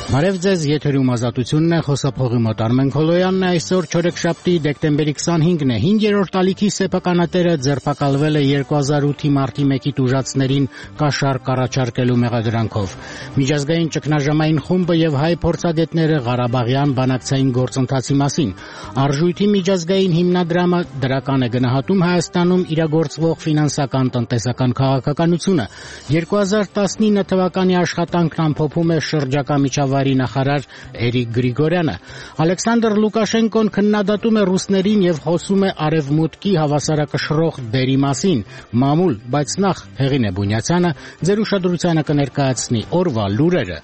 Բարև ձեզ, եթերում ազատությունն է, խոսափողի մոտ Արմեն Քոլոյանն է, այսօր չորեքշաբթի դեկտեմբերի 25-ն է, 5-րդ ալիքի սեփականատերը ձերբակալվել է 2008-ի մարտի 1-ի տուժածներին կաշառք առաջարկելու մեղադրանքով։ Միջազգային ճգնաժամային խումբը եւ հայ փորձագետները Ղարաբաղյան բանակցային գործընթացի մասին։ Արժույթի միջազգային հիմնադրամը դրական է գնահատում Հայաստանում իրագործվող ֆինանսական տնտեսական քաղաքականությունը։ 2019 թվականի աշխատանքն ամփոփում է շրջակա միջավայրի նախարար Էրիկ Գրիգորյանը։ Ալեքսանդր Լուկաշենկոն քննադատում է ռուսներին եւ խոսում է արևմուտքի հավասարակշռող դերի մասին։ Մամուլ, բայց նախ Հեղինե Բունյացյանը ձեր ուշադրությանը կներկայացնի օրվա լուրերը։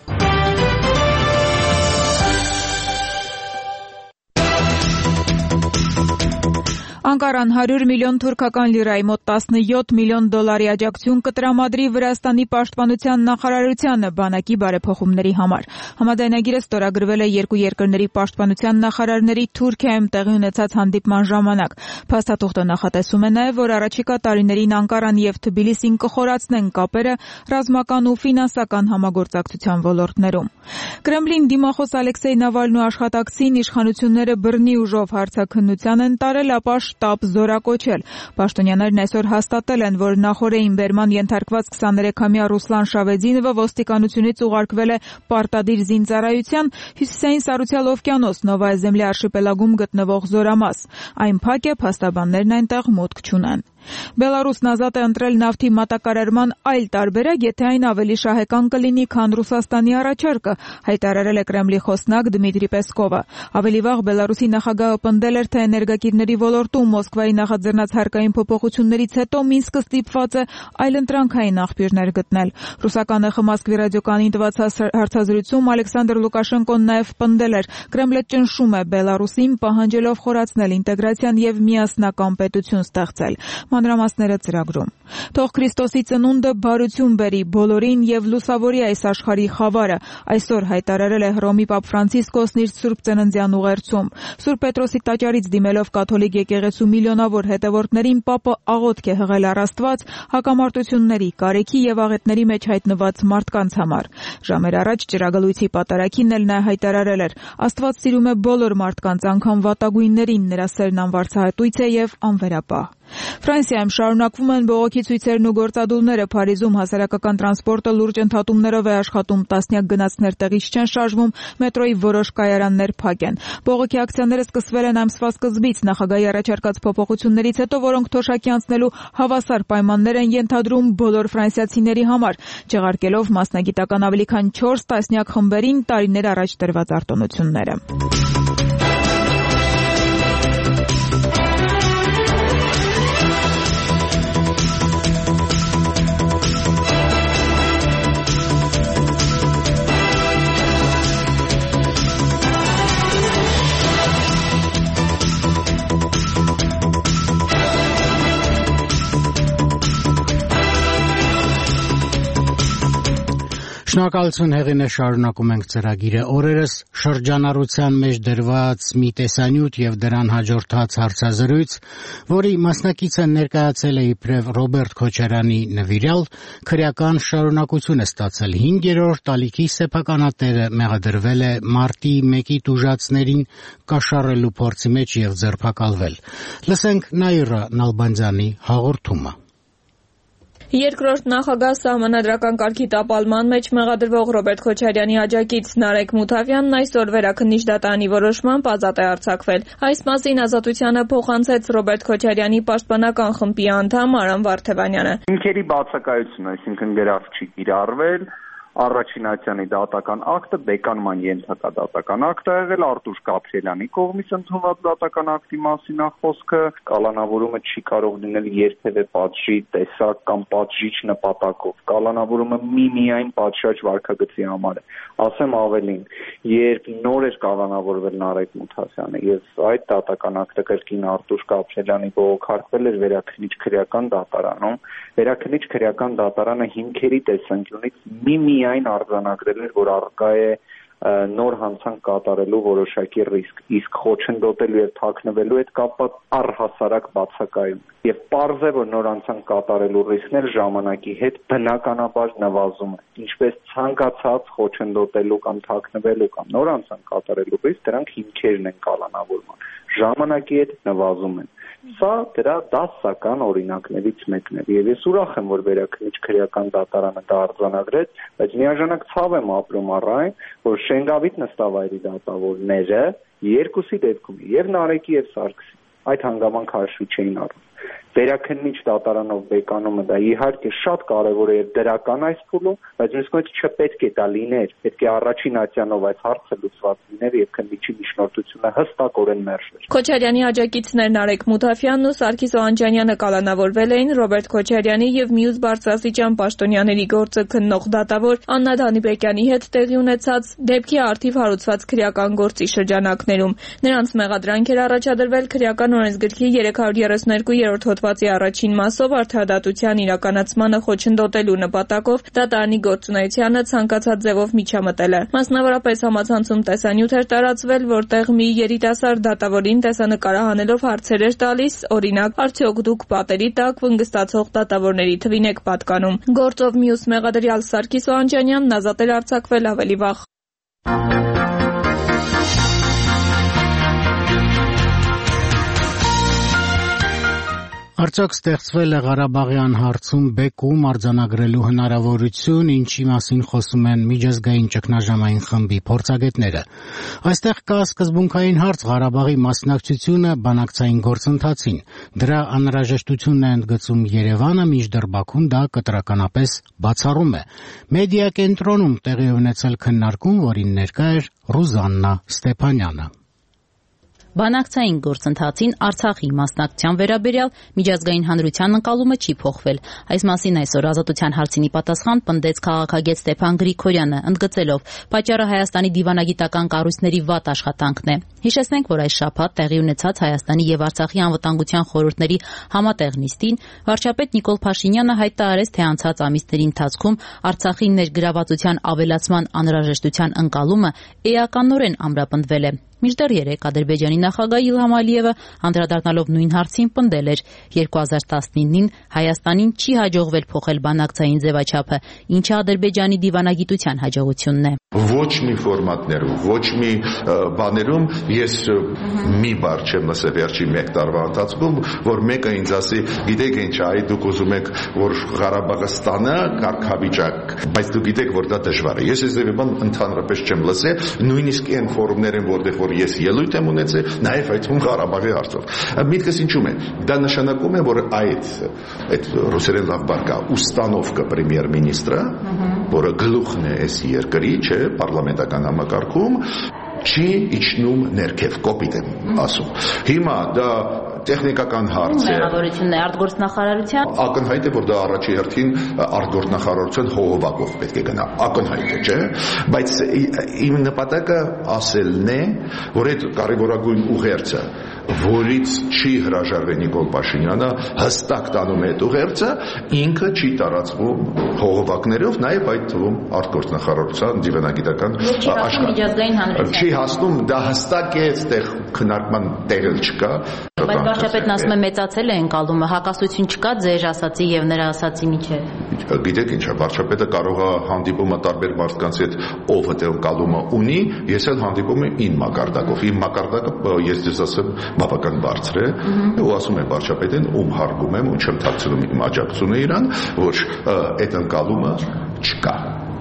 Անկարան 100 միլիոն թուրքական լիրայի մոտ 17 միլիոն դոլարի աջակցություն կտրամադրի Վրաստանի պաշտպանության նախարարությանը բանակի բարեփոխումների համար։ Համաձայնագիրը ստորագրվել է երկու երկրների պաշտպանության նախարարների Թուրքիայում տեղի ունեցած հանդիպման ժամանակ։ Փաստաթուղթը նախատեսում է նաև, որ առաջիկա տարիներին Անկարան եւ Թբիլիսին կխորացնեն կապերը ռազմական ու ֆինանսական համագործակցության ոլորտներում։ Կրեմլին դիմախոս Ալեքսեյ Նավալնու աշխատակցին իշխանությունները բռնի ուժով հարցաքննության են տարել, ապա շտաբ զորակոչել։ Պաշտոնյաներն այսօր հաստատել են, որ նախօրեին բերման ենթարկված 23-ամյա Ռուսլան Շավեդինովը ոստիկանությունից ուղարկվել է պարտադիր զինծառայության Հյուսիսային Սառուցյալ օվկիանոս Նովայա Զեմլյա արշիպելագում գտնվող զորամաս։ Այն փակ է, փաստաբաններն այնտեղ մուտք չունեն։ Բելարուսն ազատ է ընտրել նավթի մատակարարման այլ տարբերակ, եթե այն ավելի շահեկան կլինի, քան Ռուսաստանի առաջարկը, հայտարարել է Կրեմլի խոսնակ Դմիտրի Պեսկովը։ Ավելի վաղ Բելարուսի նախագահը պնդել էր, թե էներգակիրների ոլորտում Մոսկվայի նախաձեռնած հարկային փոփոխություններից հետո Մինսկը ստիպված է այլընտրանքային աղբյուրներ գտնել։ Ռուսական ԵԽ Մոսկվի ռադիոկայանին տված հարցազրույցում Ալեքսանդր Լուկաշենկոն նաև պնդել էր, Կրեմլը ճնշում է Բելարուսին, պահանջելով խորացնել ինտեգրացիան եւ միասնական պետություն ստեղծել։ Մանրամասները ծրագրում։ Թող Քրիստոսի ծնունդը բարություն բերի բոլորին եւ լուսավորի այս աշխարհի խավարը, այսօր հայտարարել է Հռոմի Պապ Ֆրանցիսկոսն իր Սուրբ Ծննդյան ուղերձում։ Սուրբ Պետրոսի տաճարից դիմելով կաթոլիկ եկեղեցու միլիոնավոր հետևորդներին Պապը աղոթք է հղել առ Աստված հակամարտությունների, կարեկի եւ աղետների մեջ հայտնված մարդկանց համար։ Ժամեր առաջ ճրագալույցի պատարագին էլ նա հայտարարել էր. Աստված սիրում է բոլոր մարդկանց, անգամ վատագույններին, նրա սերն անվարձահատույց է եւ անվերապահ։ Ֆրանսիայում շարունակվում են բողոքի ցույցերն ու գործադուլները։ Փարիզում հասարակական տրանսպորտը լուրջ ընդհատումներով է աշխատում, տասնյակ գնացքներ տեղից չեն շարժվում, մետրոյի որոշ կայարաններ փակ են։ Բողոքի ակցիաները սկսվել են ամսվա սկզբից, նախագահի առաջարկած փոփոխություններից հետո, որոնք թոշակի անցնելու հավասար պայմաններ են ենթադրում բոլոր ֆրանսիացիների համար, չեղարկելով մասնագիտական ավելի քան 4 տասնյակ խմբերին տարիներ առաջ տրված արտոնությունները։ Շնորհակալություն Հեղինե, շարունակում ենք ծրագիրը։ Օրերս շրջանառության մեջ դրված մի տեսանյութ եւ դրան հաջորդած հարցազրույց, որի մասնակիցը ներկայացել է իբրև Ռոբերտ Քոչարյանի նվիրյալ, քրեական շարունակություն է ստացել։ 5-րդ ալիքի սեփականատերը մեղադրվել է մարտի 1-ի տուժածներին կաշառելու փորձի մեջ եւ ձերբակալվել։ Լսենք Նաիրա Նալբանդյանի հաղորդումը։ Երկրորդ նախագահ սահմանադրական կարգի տապալման մեջ մեղադրվող Ռոբերտ Քոչարյանի աջակից Նարեկ Մութավյանն այսօր վերաքննիչ դատարանի որոշմամբ ազատ է արձակվել։ Այս մասին Ազատությանը փոխանցեց Ռոբերտ Քոչարյանի պաշտպանական խմբի անդամ Արամ Վարդևանյանը։ Հիմքերի բացակայություն, այսինքն գրավ չի կիրառվել, առաջին ատյանի դատական ակտը բեկանման ենթակա դատական ակտ է եղել, Արտուշ Գաբրիելյանի կողմից ընդունված դատական ակտի մասին է խոսքը, կալանավորումը չի կարող լինել երբևէ պատժի տեսակ կամ պատժիչ նպատակով, կալանավորումը միայն պատշաճ վարքագծի համար է։ Ասեմ ավելին, երբ նոր էր կալանավորվել Նարեկ Մութավյանը եւ այդ դատական ակտը կրկին Արտուշ Գաբրիելյանի բողոքարկվել էր վերաքննիչ քրեական դատարանում, վերաքննիչ քրեական դատարանը հիմքերի տեսանկյունից միայն արձանագրել էր, որ առկա է նոր հանցանք կատարելու որոշակի ռիսկ, իսկ խոչընդոտելու եւ թաքնվելու հետ կապված առհասարակ բացակայում։ Եվ պարզ է, որ նոր հանցանք կատարելու ռիսկն էլ ժամանակի հետ բնականաբար նվազում է։ Ինչպես ցանկացած խոչընդոտելու կամ թաքնվելու կամ նոր հանցանք կատարելու ռիսկ, դրանք հիմքերն են կալանավորման։ Ժամանակի հետ նվազում են։ Սա դրա դասական օրինակներից մեկն է, եւ ես ուրախ եմ, որ Վերաքննիչ քրեական դատարանը դա արձանագրեց, բայց միաժամանակ ցավ եմ ապրում առ այն, որ Շենգավիթ նստավայրի դատավորները երկուսի դեպքում, եւ Նարեկի եւ Սարգսի, այդ հանգամանքը հաշվի չէին առնում։ Վերաքննիչ դատարանով բեկանումը դա իհարկե շատ կարևոր է եւ դրական այս փուլում, բայց մյուս կողմից չպետք է դա լիներ, պետք է առաջին ատյանով այս հարցը լուծված լիներ եւ քննիչի միջնորդությունը հստակորեն մերժվեր։ Քոչարյանի աջակիցներ Նարեկ Մութաֆյանն ու Սարգիս Օհանջանյանը կալանավորվել էին Ռոբերտ Քոչարյանի եւ մյուս բարձրաստիճան պաշտոնյաների գործը քննող դատավոր Աննա Դանիբեկյանի հետ տեղի ունեցած դեպքի արդիվ հարուցված քրեական գործի շրջանակներում։ Նրանց մեղադրանք էր առաջադրվել քրեական օրենսգրքի 332-րդ հոդվածի առաջին մասով արդարադատության իրականացմանը խոչընդոտելու նպատակով դատարանի գործունեությանը ցանկացած ձևով միջամտել է։ Մասնավորապես համացանցում տեսանյութ էր տարածվել, որտեղ մի երիտասարդ դատավորին տեսանկարահանելով հարցեր էր տալիս, օրինակ, արդյոք դուք պատերի տակ վնգստացող դատավորների թվին եք պատկանում։ Գործով մյուս մեղադրյալ Սարգիս Օհանջանյանն ազատ էր արձակվել ավելի վաղ։ Արդյոք ստեղծվել է Ղարաբաղյան հարցում բեկում արձանագրելու հնարավորություն, ինչի մասին խոսում են միջազգային ճգնաժամային խմբի փորձագետները։ Այստեղ կա սկզբունքային հարց Ղարաբաղի մասնակցությունը բանակցային գործընթացին։ Դրա անհրաժեշտությունն է ընդգծում Երևանը, մինչդեռ Բաքուն դա կտրականապես բացառում է։ Մեդիա կենտրոնում տեղի ունեցել քննարկում, որին ներկա էր Ռուզաննա Ստեփանյանը։ Բանակցային գործընթացին Արցախի մասնակցության վերաբերյալ միջազգային հանրության ընկալումը չի փոխվել։ Այս մասին այսօր Ազատության հարցինի պատասխան պնդեց քաղաքագետ Ստեփան Գրիգորյանը, ընդգծելով, պատճառը Հայաստանի դիվանագիտական կառույցների վատ աշխատանքն է։ Հիշեցնենք, որ այս շաբաթ տեղի ունեցած Հայաստանի եւ Արցախի անվտանգության խորհուրդների համատեղ նիստին վարչապետ Նիկոլ Փաշինյանը հայտարարեց, թե անցած ամիսների ընթացքում Արցախի ներգրավվածության ավելացման անհրաժեշտության ընկալումը էականորեն ամրապնդվել է։ Մինչդեռ երեկ Ադրբեջանի նախագահ Իլհամ Ալիևը անդրադառնալով նույն հարցին պնդել էր 2019-ին Հայաստանին չի հաջողվել փոխել բանակցային ձևաչափը, ինչը Ադրբեջանի դիվանագիտության հաջողությունն է։ Ոչ մի ֆորմատներում, ոչ մի բաներում ես մի բառ չեմ լսել վերջի 1 տարվա ընթացքում, որ մեկը ինձ ասի, գիտեք ինչ, այ դուք ուզում եք, որ Ղարաբաղը ստանա կարգավիճակ, բայց դուք գիտեք, որ դա դժվար է։ Ես այս ձևի ընդհանրապես չեմ լսել, նույնիսկ այն ֆորումներում, որտեղ որ ես ելույթ եմ ունեցել, նաև այդ Ղարաբաղի հարցով։ Միտքս ինչու՞մ է։ Դա նշանակում է, որ այդ ռուսերեն լավ բառ կա, ուստանովկա պրեմիեր-մինիստրը, որը գլուխն է այս երկրի, չէ, պարլամենտական համակարգում, չի իջնում ներքև, կոպիտ եմ ասում։ Հիմա դա տեխնիկական հարց է։ Մեղավորությունն է արտգործնախարարության։ Ակնհայտ է, որ դա առաջի հերթին արտգործնախարարության հողովակով պետք է գնա։ Ակնհայտ է, չէ՞։ Բայց իմ նպատակը ասելն է, որ այդ կարևորագույն ուղերձը, որից չի հրաժարվել Նիկոլ Փաշինյանը, հստակ տանում է այդ ուղերձը, ինքը չի տարածվում հողովակներով, նաև այդ թվում արտգործնախարարության դիվանագիտական աշխատանքով։ Չի հասնում, դա հստակ է, այդտեղ քննարկման տեղ չկա։ Բայց վարչապետն ասում է մեծացել է ընկալումը, հակասություն չկա ձեր ասացի եւ նրա ասացի միջեւ։ Գիտեք ինչ է, վարչապետը կարող է հանդիպումը տարբեր մարդկանց հետ, ով այդ ընկալումը ունի, ես էլ հանդիպում եմ իմ մակարդակով։ Իմ մակարդակը ես ձեզ ասեմ բավական բարձր է, ու ասում եմ վարչապետին, ում հարգում եմ ու չեմ թաքցնում իմ աջակցությունը իրան, որ այդ ընկալումը չկա։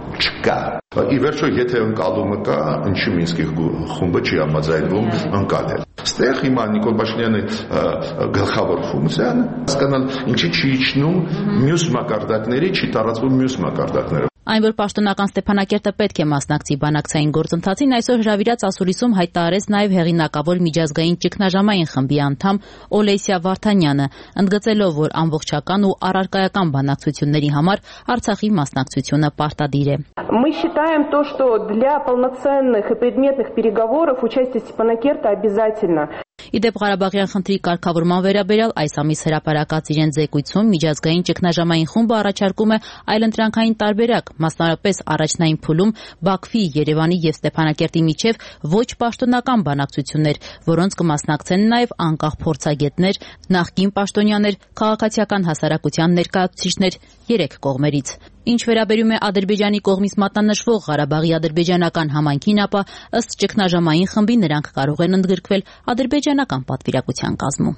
Ի վերջո, եթե ընկալումը կա, ինչի Մինսկի խումբը չի համաձայնվում ընկալել։ Ստեղ հիմա Նիկոլ Փաշինյանի գլխավոր ֆունկցիան հասկանալ ինչի չի իջնում մյուս մակարդակների, չի տարածվում մյուս մակարդակները։ Այն, որ պաշտոնական Ստեփանակերտը պետք է մասնակցի բանակցային գործընթացին, այսօր հրավիրած ասուլիսում հայտարարեց նաև հեղինակավոր միջազգային ճգնաժամային խմբի անդամ Օլեսիա Վարդանյանը, ընդգծելով, որ ամբողջական ու առարկայական բանակցությունների համար Արցախի մասնակցությունը պարտադիր է։ Мы считаем то, что для полноценных и предметных переговоров участие Степанакерта обязательно. Իդեպ Ղարաբաղյան խնդրի կարգավորման վերաբերյալ այս ամիս հրապարակած իրեն զեկույցում միջազգային ճգնաժամային խումբը առաջարկում է այլընտրանքային տարբերակ, մասնավորապես առաջնային փուլում Բաքվի, Երևանի եւ Ստեփանակերտի միջև ոչ պաշտոնական բանակցություններ, որոնց կմասնակցեն նաեւ անկախ փորձագետներ, նախկին պաշտոնյաներ, քաղաքացիական հասարակության ներկայացուցիչներ 3 կողմերից։ Ինչ վերաբերում է Ադրբեջանի կողմից մատնանշվող Ղարաբաղի ադրբեջանական համայնքին, ապա ըստ ճգնաժամային խմբի նրանք կարող են ընդգրկվել ադրբեջանական պատվիրակության կազմում։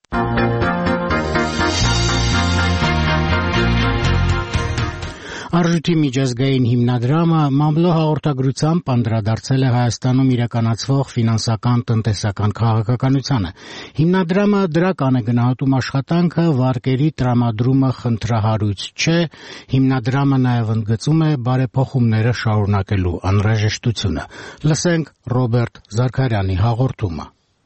Արժույթի միջազգային հիմնադրամը մամլո հաղորդագրությամբ անդրադարձել է Հայաստանում իրականացվող ֆինանսական տնտեսական քաղաքականությանը։ Հիմնադրամը դրական է գնահատում աշխատանքը, վարկերի տրամադրումը խնդրահարույց չէ, հիմնադրամը նաև ընդգծում է բարեփոխումները շարունակելու անհրաժեշտությունը։ Լսենք Ռոբերտ Զաքարյանի հաղորդումը։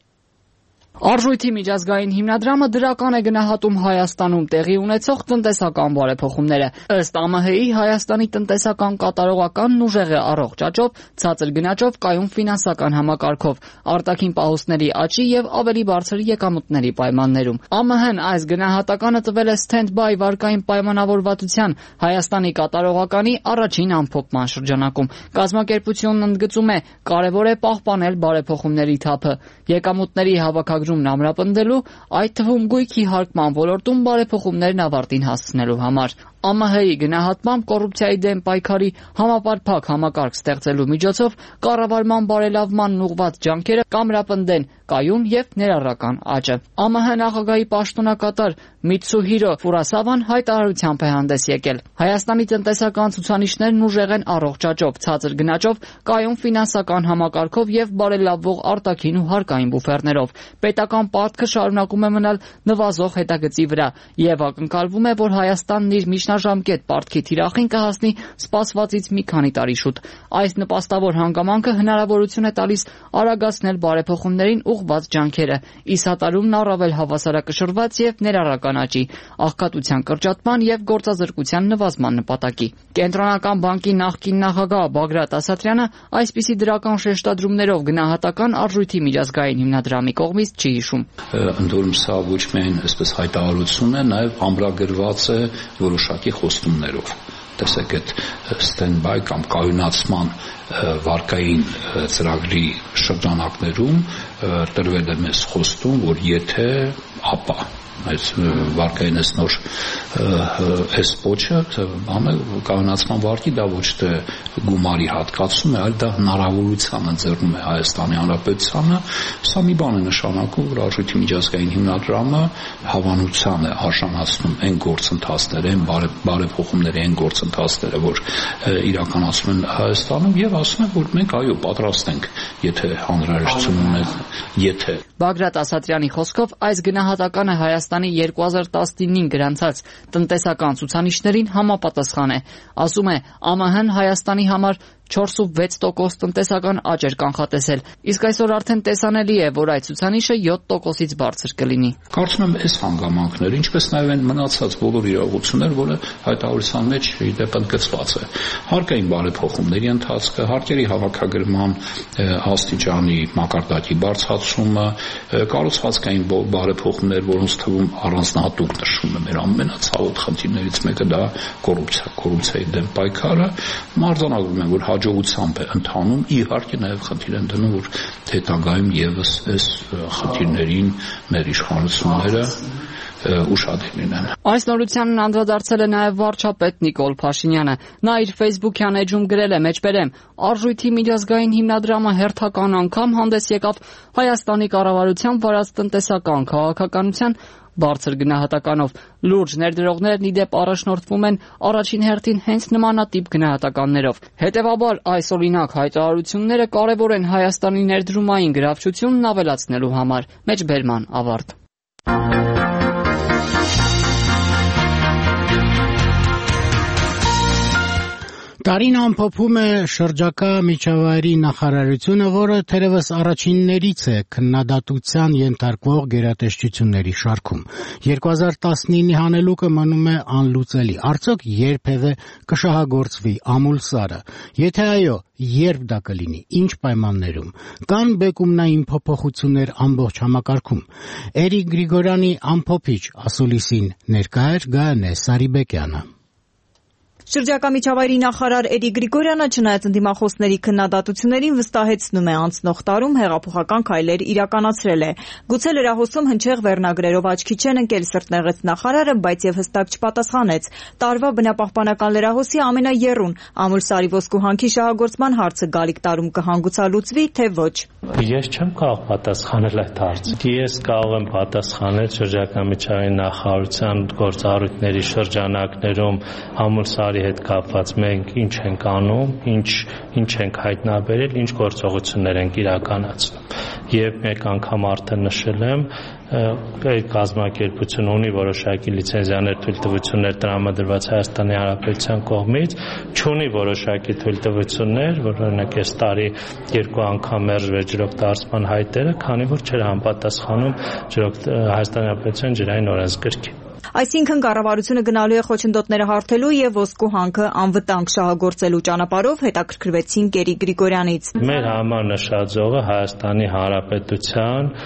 Արժույթի միջազգային հիմնադրամը դրական է գնահատում Հայաստանում տեղի ունեցող տնտեսական բարեփոխումները։ Ըստ ԱՄՀ-ի Հայաստանի տնտեսական կատարողականն ուժեղ է առողջ աճով, ցածր գնաճով, կայուն ֆինանսական համակարգով, արտաքին պահուստների աճի եւ ավելի բարձր եկամուտների պայմաններում։ ԱՄՀ-ն այս գնահատականը տվել է stand-by վարկային պայմանավորվածության Հայաստանի կատարողականի առաջին ամփոփման շրջանակում։ Կազմակերպությունն ընդգծում է, կարևոր է պահպանել բարեփոխումների թափը, եկամուտների հավաքագրումն ամրապնդելու, այդ թվում գույքի հարկման ոլորտում բարեփոխումներն ավարտին հասցնելու համար։ ԱՄՀ-ի գնահատմամբ կոռուպցիայի դեմ պայքարի համապարփակ համակարգ ստեղծելու միջոցով կառավարման բարելավմանն ուղղված ջանքերը կամրապնդեն կայուն եւ ներառական աճը։ ԱՄՀ նախագահի պաշտոնակատար Միցուհիրո Ֆուրասավան հայտարարությամբ է հանդես եկել։ Հայաստանի տնտեսական ցուցանիշներն ուժեղ են առողջ աճով, ցածր գնաճով, կայուն ֆինանսական համակարգով եւ բարելավվող արտաքին ու հարկային բուֆերներով։ Պետական պարտքը շարունակում է մնալ նվազող հետագծի վրա եւ ակնկալվում է, որ Հայաստանն իր միջնաժամկետ պարտքի թիրախին կհասնի սպասվածից մի քանի տարի շուտ։ Այս նպաստավոր հանգամանքը հնարավորություն է տալիս արագացնել բարեփոխումներին ուղղված ջանքերը, ի սատարումն առավել հավասարակշռված եւ ներառական աճի, աղքատության կրճատման եւ գործազրկության նվազման նպատակի։ Կենտրոնական բանկի նախկին նախագահ Բագրատ Ասատրյանը այսպիսի դրական շեշտադրումներով գնահատական արժույթի միջազգային հիմնադրամի կողմից չի հիշում։ Ընդ որում սա ոչ միայն այսպես հայտարարություն է, նաեւ ամրագրված է որոշակի խոստումներով։ Տեսեք, այդ stand-by կամ կայունացման վարկային ծրագրի շրջանակներում տրվել է մեզ խոստում, որ եթե ապա այս վարկային նոր այս ոչը բանը կայունացման վարկի դա ոչ թե գումարի հատկացում է, այլ դա հնարավորության ընձեռում է Հայաստանի Հանրապետությանը։ Սա մի բան է նշանակում, որ արժույթի միջազգային հիմնադրամը հավանության է արժանացնում այն գործընթացները, այն բարեփոխումների այն գործընթացները, որ իրականացում են Հայաստանում եւ ասում են, որ մենք այո պատրաստ ենք, եթե անհրաժեշտություն ունենք, եթե Բագրատ Ասատրյանի խոսքով այս գնահատականը Հայաստանի 2019-ին գրանցած տնտեսական ցուցանիշներին համապատասխան է։ Ասում է, ԱՄՀ-ն Հայաստանի համար 4.6% տնտեսական աճ էր կանխատեսել, իսկ այսօր արդեն տեսանելի է, որ այդ ցուցանիշը 7%-ից բարձր կլինի։ Կարծում եմ, այս հանգամանքները, ինչպես նաև այն մնացած բոլոր իրողությունները, որը հայտարարության մեջ իդեպ ընդգծված է, հարկային բարեփոխումների ընթացքը, հարկերի հավաքագրման աստիճանի մակարդակի բարձրացումը, կառուցվածքային բարեփոխումներ, որոնց թվում առանձնահատուկ նշվում է մեր ամենացավոտ խնդիրներից մեկը դա կոռուպցիայի դեմ պայքարը, մարտանագրում են, որ հաջողությամբ է ընթանում, իհարկե նաև խնդիր են դնում, որ հետագայում եւս այս խնդիրներին մեր իշխանությունները ուշադիր լինեն։ Այս նորությանն անդրադարձել է նաև վարչապետ Նիկոլ Փաշինյանը։ Նա իր Facebook-յան էջում գրել է մեջբերեմ. Արժույթի միջազգային հիմնադրամը հերթական անգամ հանդես եկավ Հայաստանի կառավարության վարած տնտեսական քաղաքականության բարձր գնահատականով։ Լուրջ ներդրողներն իդեպ առաջնորդվում են առաջին հերթին հենց նմանատիպ գնահատականներով։ Հետևաբար այս օրինակ հայտարարությունները կարևոր են Հայաստանի ներդրումային գրավչությունն ավելացնելու համար։ Մեջբերման ավարտ։ Տարին ամփոփում է շրջակա միջավայրի նախարարությունը, որը թերևս առաջիններից է քննադատության ենթարկվող գերատեսչությունների շարքում։ 2019-ի հանելուկը մնում է անլուծելի։ Արդյոք երբևէ կշահագործվի ամուլսարը։ Եթե այո, երբ դա կլինի, ինչ պայմաններում։ Կան բեկումնային փոփոխություններ ամբողջ համակարգում։ Էրիկ Գրիգորյանի ամփոփիչ ասուլիսին ներկա էր Գայանե Սարիբեկյանը։ Շրջակա միջավայրի նախարար Էրիկ Գրիգորյանը չնայած ընդդիմախոսների քննադատություններին վստահեցնում է անցնող տարում հեղափոխական քայլեր իրականացրել է։ Գուցե լրահոսում հնչեղ վերնագրերով աչքի չեն ընկել սրտնեղեց նախարարը, բայց եւ հստակ չպատասխանեց։ Տարվա բնապահպանական լրահոսի ամենաեռուն ամուլսարի ոսկու հանքի շահագործման հարցը գալիք տարում կհանգուցալուծվի, թե ոչ։ Ես չեմ կարող պատասխանել այդ հարցին։ Ես կարող եմ պատասխանել շրջակա միջավայրի նախարարության գործառույթների շրջանակներում ամուլսարի հետ կապված մենք ինչ ենք անում, ինչ ենք հայտնաբերել, ինչ գործողություններ ենք իրականացնում։ Եվ մեկ անգամ արդեն նշել եմ, այդ կազմակերպությունը ունի որոշակի լիցենզիաներ, թույլտվություններ տրամադրված Հայաստանի Հանրապետության կողմից, չունի որոշակի թույլտվություններ, որ օրինակ այս տարի 2 անգամ մերժվեց ջրօգտագործման հայտերը, քանի որ չէր համապատասխանում Հայաստանի Հանրապետության ջրային օրենսգրքին։ Այսինքն կառավարությունը գնալու է խոչընդոտները հարթելու եւ ոսկու հանքը անվտանգ շահագործելու ճանապարհով, հետաքրքրվեցին Էրիկ Գրիգորյանից։ Մեր համար նշաձողը Հայաստանի Հանրապետության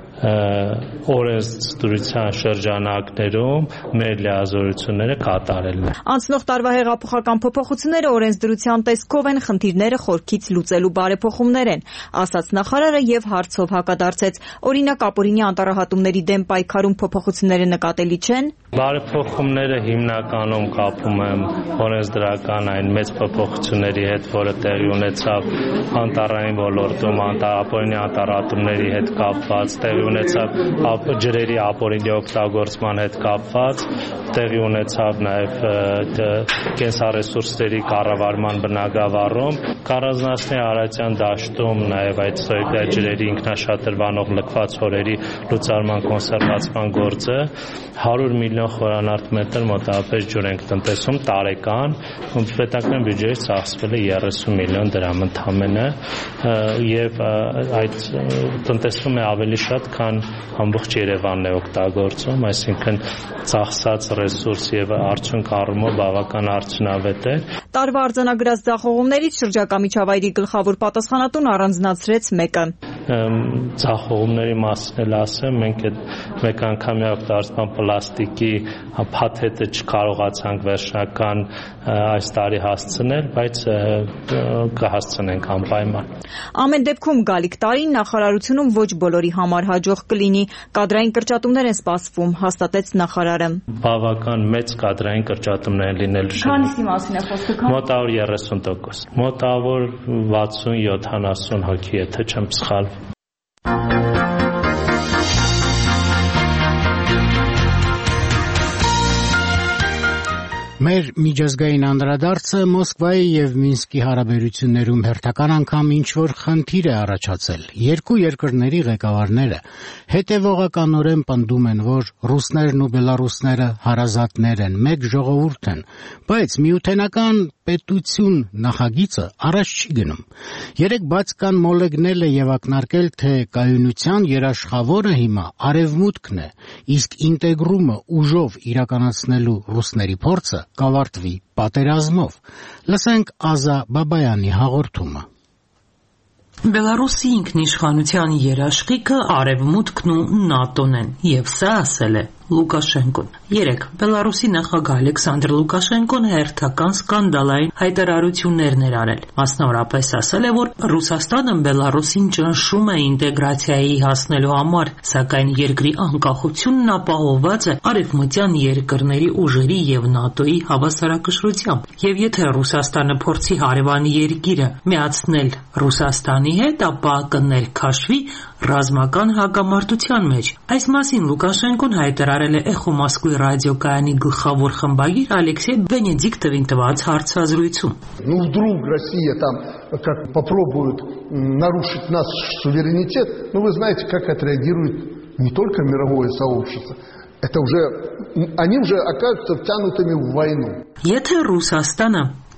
օրենսդրության շրջանակներում մեր լիազորությունները կատարելն է։ Անցնող տարվա հեղափոխական փոփոխությունները օրենսդրության տեսքով են, խնդիրները խորքից լուծելու բարեփոխումներ են, ասաց նախարարը եւ հարցով հակադարձեց։ Օրինակ ապօրինի անտառահատումների դեմ պայքարում փոփոխությունները նկատելի չեն։ Բարեփոխումները հիմնականում կապում եմ օրենսդրական այն մեծ փոփոխությունների հետ, որը տեղի ունեցավ անտառային ոլորտում, ապօրինի անտառահատումների հետ կապված, տեղի ունեցավ ջրերի ապօրինի օգտագործման հետ կապված, տեղի ունեցավ նաև կենսառեսուրսների կառավարման բնագավառում, Քարազնասնի Արարատյան դաշտում նաև այդ ջրերի ինքնաշատրվանող լքված հորերի լուծարման կոնսերվացման գործը 100 միլիոն խորանարդ մետր մոտավորապես ջուր ենք տնտեսում տարեկան, պետական բյուջեից ծախսվել է 30 միլիոն դրամ ընդամենը եւ այդ տնտեսում է ավելի շատ, քան ամբողջ Երևանն է օգտագործում, այսինքն ծախսած ռեսուրս եւ արդյունք առումով բավական արդյունավետ է։ Տարվա արձանագրած ձախողումներից շրջակա միջավայրի գլխավոր պատասխանատուն առանձնացրեց մեկը։ Ձախողումների մասին էլ ասեմ, մենք այդ մեկ անգամյա օգտագործման պլաստիկի փաթեթը չկարողացանք վերջնական այս տարի հասցնել, բայց կհասցնենք անպայման։ Ամեն դեպքում գալիք տարին նախարարությունում ոչ բոլորի համար հաջող կլինի, կադրային կրճատումներ են սպասվում, հաստատեց նախարարը։ Բավական մեծ կադրային կրճատումներ են լինելու։ Քանիսի մասին է խոսքը։ Մոտավոր 30%, մոտավոր 60-70 հոգի, եթե չեմ սխալվում։ Մեր միջազգային անդրադարձը Մոսկվայի եւ Մինսկի հարաբերություններում հերթական անգամ ինչ-որ խնդիր է առաջացել։ Երկու երկրների ղեկավարները հետևողականորեն պնդում են, որ ռուսներն ու բելարուսները հարազատներ են, մեկ ժողովուրդ են, բայց միութենական պետություն նախագիծը առաջ չի գնում։ Երեք բաց կան մոլեգնել է եւ ակնարկել, թե կայունության երաշխավորը հիմա արևմուտքն է, իսկ ինտեգրումը ուժով իրականացնելու ռուսների փորձը կավարտվի պատերազմով։ Լսենք Ազա Բաբայանի հաղորդումը։ Բելարուսի ինքնիշխանության երաշխիքը արևմուտքն ու ՆԱՏՕ-ն են, եւ սա ասել է Լուկաշենկոն։ Երեք Բելարուսի նախագահ Ալեքսանդր Լուկաշենկոն հերթական սկանդալային հայտարարություններ էր արել։ Մասնավորապես ասել է, որ Ռուսաստանը Բելարուսին ճնշում է ինտեգրացիայի հասնելու համար, սակայն երկրի անկախությունն ապահովված է արևմտյան երկրների ուժերի եւ ՆԱՏՕ-ի հավասարակշռությամբ։ Եվ եթե Ռուսաստանը փորձի հարևան երկիրը միացնել Ռուսաստանի հետ, ապա կներքաշվի ռազմական հակամարտության մեջ։ Այս մասին Լուկաշենկոն հայտարարել է Էխո Մոսկվի ռադիոկայանի գլխավոր խմբագիր Ալեքսեյ Բենեդիկտովին տված հարցազրույցում։ Вдруг Россия там как попробует нарушить наш суверенитет, вы знаете, как отреагирует не только мировое сообщество. Это уже они уже окажутся втянутыми в войну. Եթե Ռուսաստանը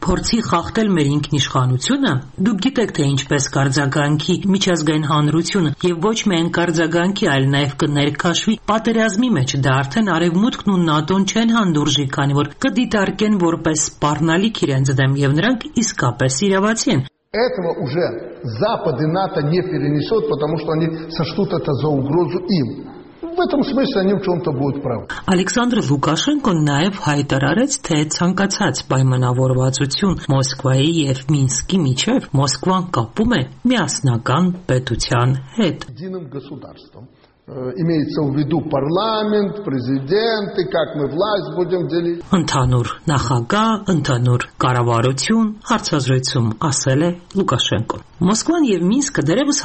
փորձի խախտել մեր ինքնիշխանությունը, դուք գիտեք, թե ինչպես կարձագանքի միջազգային հանրությունը եւ ոչ միայն կարձագանքի, այլ նաեւ կներքաշվի պատերազմի մեջ, դա արդեն Արևմուտքն ու ՆԱՏՕ-ն չեն հանդուրժի, քանի որ կդիտարկեն որպես սպառնալիք իրենց դեմ եւ նրանք իսկապես իրավացի են։ Этого уже Запад и НАТО не перенесет, потому что они сочтут это за угрозу им. В этом смысле они в чем-то будут правы. Ալեքսանդր Լուկաշենկոն նաև հայտարարեց, թե ցանկացած պայմանավորվածություն Մոսկվայի եւ Մինսկի միջև Մոսկվան կապում է միասնական պետության հետ։ Единым государством. Имеется в виду парламент, президент, и как мы власть будем делить. Ընդհանուր նախագահ, ընդհանուր կառավարություն, հարցազրույցում ասել է Լուկաշենկոն։ Մոսկվան եւ Մինսկը դեռևս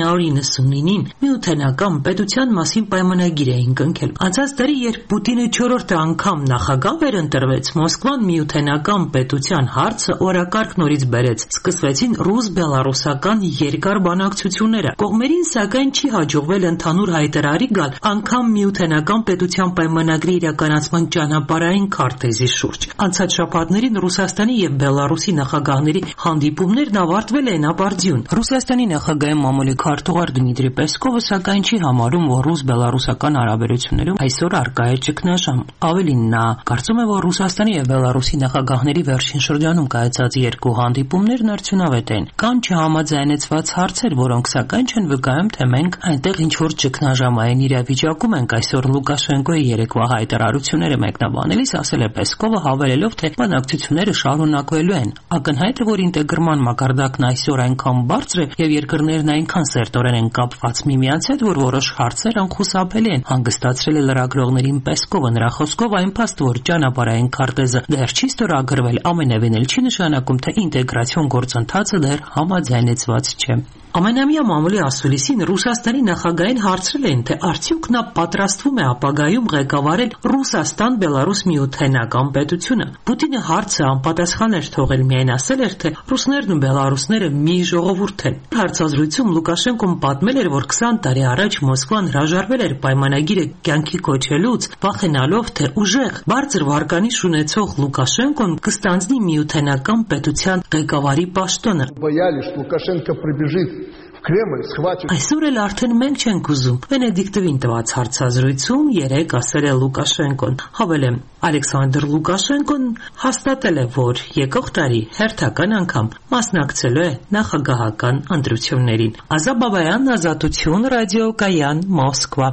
1999-ին միութենական պետության մասին պայմանագիր էին կնքել։ Անցած տարի, երբ Պուտինը 4-րդ անգամ նախագահ վերընտրվեց, Մոսկվան միութենական պետության հարցը օրակարգ նորից բերեց։ Սկսվեցին ռուս-բելարուսական երկար բանակցությունները։ Կողմերին սակայն չի հաջողվել ընդհանուր հայտարարի գալ անգամ միութենական պետության պայմանագրի իրականացման ճանապարհային քարտեզի շուրջ։ Անցած շաբաթներին Ռուսաստանի եւ Բելարուսի նախագահների հանդիպումներն ավարտվել են ապարդյուն։ Ռուսաստանի նախագահի մամուլի քարտուղար Դմիտրի Պեսկովը սակայն չի համարում, որ ռուս-բելարուսական հարաբերություններում այսօր առկա է ճգնաժամ։ Ավելին, նա կարծում է, որ Ռուսաստանի եւ Բելարուսի նախագահների վերջին շրջանում կայացած երկու հանդիպումներն արդյունավետ են։ Կան չհամաձայնեցված հարցեր, որոնք սակայն չեն վկայում, թե մենք այնտեղ ինչ-որ ճգնաժամային իրավիճակում ենք։ Այսօր Լուկաշենկոյի երեկվա հայտարարությունները մեկնաբանելիս ասել է Պեսկովը, հավելելով, թե բանակցությունները շարունակվելու են։ Ակնհայտ է, որ ինտեգրման մակարդակն այսօր այնքան բարձր է եւ երկրներն այնքան սերտորեն են կապված միմյանց հետ, որ որոշ հարցեր անխուսափելի են, հանգստացրել է լրագրողներին Պեսկովը։ Նրա խոսքով այն փաստ, որ ճանապարհային քարտեզը դեռ չի ստորագրվել, ամենևին էլ չի նշանակում, թե ինտեգրացիոն գործընթացը դեռ համաձայնեցված չէ։ Ամենամյա մամուլի ասուլիսին Ռուսաստանի նախագահին հարցրել են, թե արդյոք նա պատրաստվում է ապագայում ղեկավարել Ռուսաստան-Բելարուս միութենական պետությունը։ Պուտինը հարցը անպատասխան էր թողել, միայն ասել էր, թե ռուսներն ու բելարուսները մի ժողովուրդ են։ Հարցազրույցում Լուկաշենկոն պատմել էր, որ 20 տարի առաջ Մոսկվան հրաժարվել էր պայմանագիրը կյանքի կոչելուց, վախենալով, թե ուժեղ, բարձր վարկանիշ ունեցող Լուկաշենկոն կստանձնի միութենական պետության ղեկավարի պաշտոնը։ Боялись, что Лукашенко прибежит в Кремль, схватит. Այսօր էլ արդեն մենք չենք ուզում։ Վենեդիկտովին տված հարցազրույցում երեք ասել է Լուկաշենկոն։ Հավելեմ, Ալեքսանդր Լուկաշենկոն հաստատել է, որ եկող տարի հերթական անգամ մասնակցելու է նախագահական ընտրություններին։ Ազա Բաբայան, Ազատություն, Ռադիոկայան, Մոսկվա։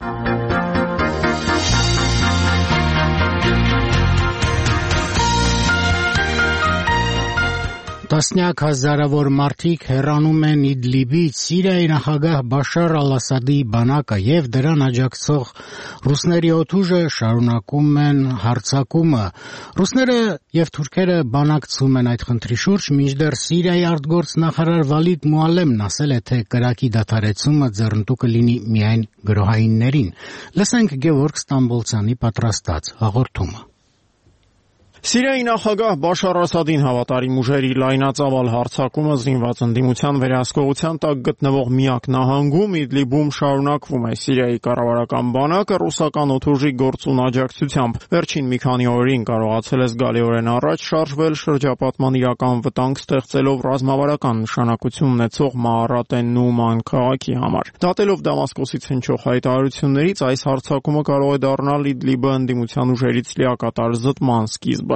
Տասնյակ հազարավոր մարդիկ հեռանում են Իդլիբից Սիրիայի նախագահ Բաշար Ալ-Ասադի բանակը եւ դրան աջակցող ռուսների օդուժը շարունակում են հարձակումը։ Ռուսները եւ թուրքերը բանակցում են այդ խնդրի շուրջ, մինչդեռ Սիրիայի արտգործնախարար Վալիդ Մուալեմն ասել է, թե կրակի դադարեցումը ձեռնտու կլինի միայն գրոհայիններին։ Լսենք Գևորգ Ստամբոլցյանի պատրաստած հաղորդումը։ Սիրիայի նախագահ Բաշար Ասադին հավատարիմ ուժերի լայնածավալ հարձակումը զինված ընդդիմության վերահսկողության տակ գտնվող միակ նահանգում Իդլիբում շարունակվում է։ Սիրիայի կառավարական բանակը ռուսական օդուժի գործուն աջակցությամբ վերջին մի քանի օրերին կարողացել է զգալիորեն առաջ շարժվել շրջապատման իրական վտանգ ստեղծելով ռազմավարական նշանակություն ունեցող Մաարատ են-Նուման քաղաքի համար։ Դատելով Դամասկոսից հնչող հայտարարություններից, այս հարձակումը կարող է դառնալ Իդլիբը ընդդիմության ուժերից լիակատար զտման սկիզբը։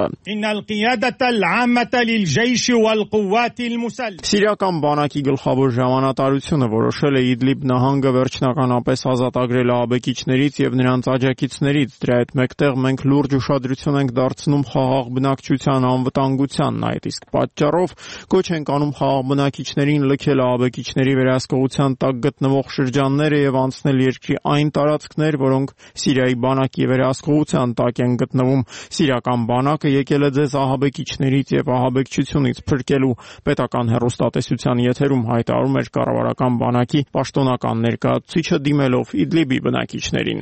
Սիրիական բանակի գլխավոր ժամանատարությունը որոշել է Իդլիբ նահանգը վերջնականապես ազատագրել ահաբեկիչներից եւ նրանց աջակիցներից։ Դրա հետ մեկտեղ մենք լուրջ ուշադրություն ենք դարձնում խաղաղ բնակչության անվտանգությանն։ Այդ իսկ պատճառով կոչ ենք անում խաղաղ բնակիչներին լքել ահաբեկիչների վերահսկողության տակ գտնվող շրջանները եւ անցնել երկրի այն տարածքներ, որոնք Սիրիայի բանակի վերահսկողության տակ են գտնվում։ Սիրիական բանակը եկել է ձեզ ահաբեկիչներից եւ ահաբեկչությունից փրկելու։ Պետական հեռուստատեսության եթերում հայտարարում էր կառավարական բանակի պաշտոնական ներկայացուցիչը դիմելով Իդլիբի բնակիչներին։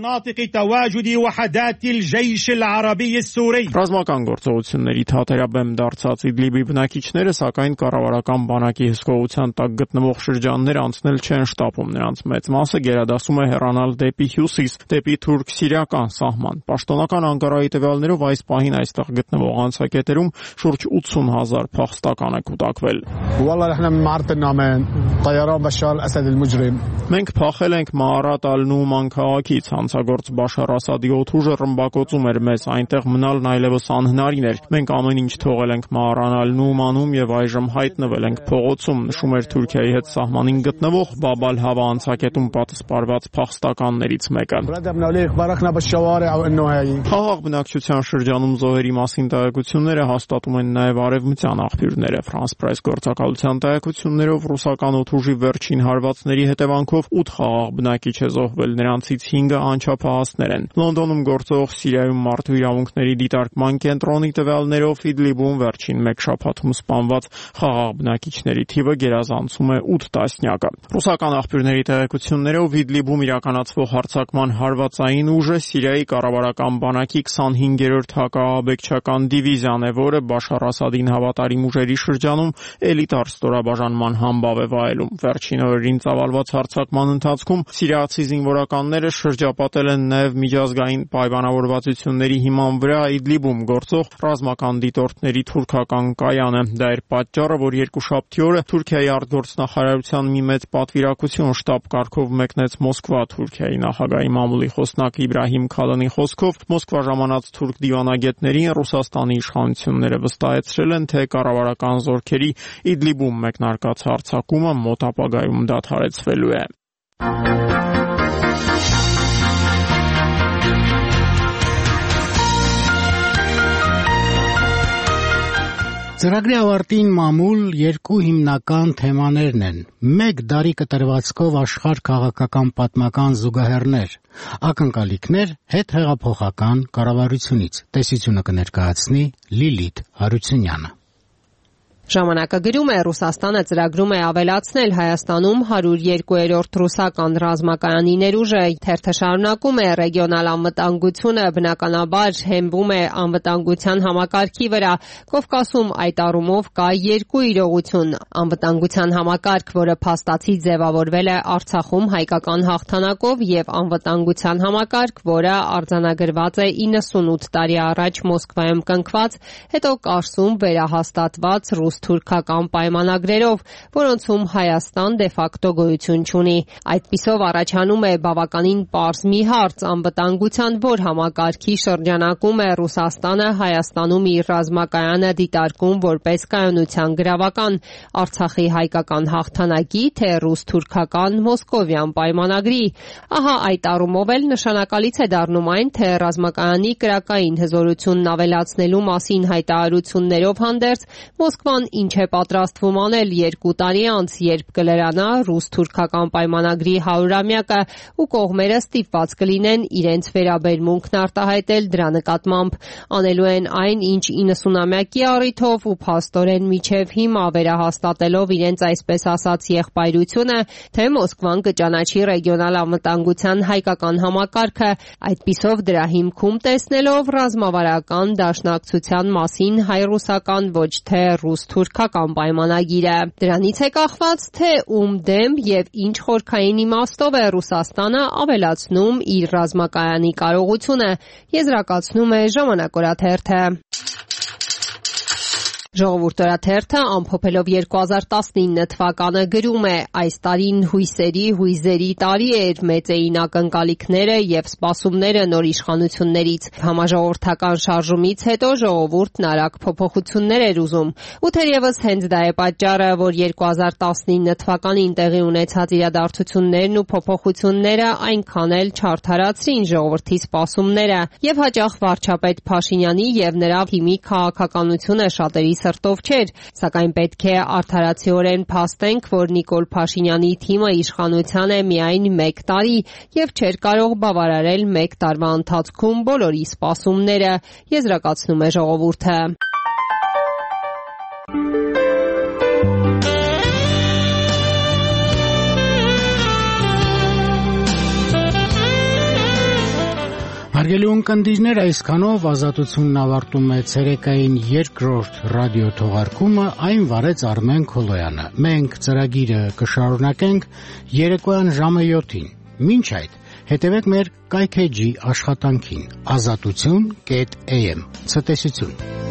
Ռազմական գործողությունների թատերաբեմ դարձած Իդլիբի բնակիչները սակայն կառավարական բանակի հսկողության տակ գտնվող շրջաններ անցնել չեն շտապում։ Նրանց մեծ մասը գերադասում է հեռանալ դեպի հյուսիս, դեպի թուրք-սիրիական սահման։ Պաշտոնական Անկարայի տվյալներով այս պահին այս այստեղ գտնվող անցակետերում շուրջ 80,000 փախստական է կուտակվել։ Մենք փախել ենք Մաարատ ալ-Նուման քաղաքից, հանցագործ Բաշար Ասադի օդուժը ռմբակոծում էր մեզ, այնտեղ մնալն այլևս անհնարին էր։ Մենք ամեն ինչ թողել ենք Մաարան ալ-Նումանում եւ այժմ հայտնվել ենք փողոցում, նշում էր Թուրքիայի հետ սահմանին գտնվող Բաբ ալ-Հավա անցակետում պատսպարված փախստականներից մեկը։ Խաղաղ բնակչության շրջանում զոհերի մասին տեղեկությունները հաստատում են նաև արևմտյան աղբյուրները։ France Press գործակալության տեղեկություններով ռուսական օդուժի վերջին հարվածների հետևանքով 8 խաղաղ բնակիչ է զոհվել, նրանցից 5-ը անչափահասներ են։ Լոնդոնում գործող Սիրիայում մարդու իրավունքների դիտարկման կենտրոնի տվյալներով Իդլիբում վերջին 1 շաբաթում սպանված խաղաղ բնակիչների թիվը գերազանցում է 8 տասնյակը։ Ռուսական աղբյուրների տեղեկություններով Իդլիբում իրականացվող հարձակման հարվածային ուժը Սիրիայի կառավարական բանակի 25-րդ հակաահաբեկչական դիվիզիան է, որը Բաշար Ասադին հավատարիմ ուժերի շրջանում էլիտար ստորաբաժանման համբավ է վայելում։ Վերջին օրերին ծավալված հարձակման ընթացքում սիրիացի զինվորականները շրջապատել են նաև միջազգային պայմանավորվածությունների հիման վրա Իդլիբում գործող ռազմական դիտորդների թուրքական կայանը։ Դա էր պատճառը, որ երկուշաբթի օրը Թուրքիայի արտգործնախարարության մի մեծ պատվիրակություն շտաբ կարգով մեկնեց Մոսկվա։ Թուրքիայի նախագահի մամուլի խոսնակ Իբրահիմ Քալանի խոսքով Մոսկվա ժամանած թուրք դիվանագետներին Ռուսաստանի իշխանությունները վստահեցրել են, թե կառավարական զորքերի Իդլիբում մեկնարկած հարձակումը մոտ ապագայում դադարեցվելու է։ Ծրագրի ավարտին մամուլ 2 հիմնական թեմաներն են. 1 դարի կտրվածքով աշխարհ քաղաքական պատմական զուգահեռներ, ակնկալիքներ հետհեղափոխական կառավարությունից։ Տեսությունը կներկայացնի Լիլիթ Հարությունյանը։ Ժամանակը գրում է, Ռուսաստանը ծրագրում է ավելացնել Հայաստանում 102-րդ ռուսական ռազմակայանի ներուժը։ Թերթը շարունակում է, ռեգիոնալ անվտանգությունը բնականաբար հենվում է անվտանգության համակարգի վրա։ Կովկասում այդ առումով կա 2 իրողություն. անվտանգության համակարգ, որը փաստացի ձևավորվել է Արցախում հայկական հաղթանակով, եւ անվտանգության համակարգ, որը արձանագրված է 98 տարի առաջ Մոսկվայում կնքված, հետո Կարսում վերահաստատված ռուս-թուրքական պայմանագրերով, որոնցում Հայաստան դե ֆակտո գոյություն չունի։ Այդպիսով առաջանում է բավականին պարզ մի հարց, անվտանգության որ համակարգի շրջանակում է Ռուսաստանը Հայաստանում իր ռազմակայանը դիտարկում որպես կայունության գրավական, Արցախի հայկական հաղթանակի, թե ռուս-թուրքական մոսկովյան պայմանագրի։ Ահա այդ առումով էլ նշանակալից է դառնում այն, թե ռազմակայանի կրակային հզորությունն ավելացնելու մասին հայտարարություններով հանդերձ Մոսկվան ինչ է պատրաստվում անել 2 տարի անց, երբ կլրանա ռուս-թուրքական պայմանագրի 100-ամյակը ու կողմերը ստիպված կլինեն իրենց վերաբերմունքն արտահայտել դրա նկատմամբ։ Անելու են այն, ինչ 90-ամյակի առիթով ու փաստորեն միջև հիմա վերահաստատելով իրենց այսպես ասած եղբայրությունը, թե Մոսկվան կճանաչի ռեգիոնալ անվտանգության հայկական համակարգը, այդպիսով դրա հիմքում տեսնելով ռազմավարական դաշնակցության մասին հայ-ռուսական ոչ թե ռուս-թուրքական պայմանագիրը։ Դրանից է կախված, թե ում դեմ եւ ինչ խորքային իմաստով է Ռուսաստանը ավելացնում իր ռազմակայանի կարողությունը, եզրակացնում է Ժամանակ օրաթերթը։ Ժողովուրդ օրաթերթը ամփոփելով 2019 թվականը գրում է. այս տարին հույզերի տարի էր, մեծ էին ակնկալիքները եւ սպասումները նոր իշխանություններից։ Համաժողովրդական շարժումից հետո ժողովուրդն արագ փոփոխություններ էր ուզում։ Ու թերևս հենց դա է պատճառը, որ 2019 թվականին տեղի ունեցած իրադարձություններն ու փոփոխությունները այնքան էլ չարդարացրին ժողովրդի սպասումները եւ հաճախ վարչապետ Փաշինյանի եւ նրա թիմի քաղաքականությունը շատերի սրտով չէր, սակայն պետք է արդարացիորեն փաստենք, որ Նիկոլ Փաշինյանի թիմը իշխանության է միայն 1 տարի եւ չէր կարող բավարարել 1 տարվա ընթացքում բոլորի սպասումները, եզրակացնում է ժողովուրդը։ Հարգելի ունկնդիրներ, այսքանով Ազատությունն ավարտում է ցերեկային 2-րդ ռադիո թողարկումը, այն վարեց Արմեն Քոլոյանը։ Մենք ծրագիրը կշարունակենք երեկոյան ժամը 7-ին։ Մինչ այդ Հետևեք մեր կայքեջի աշխատանքին azatutsun.am ցտեսություն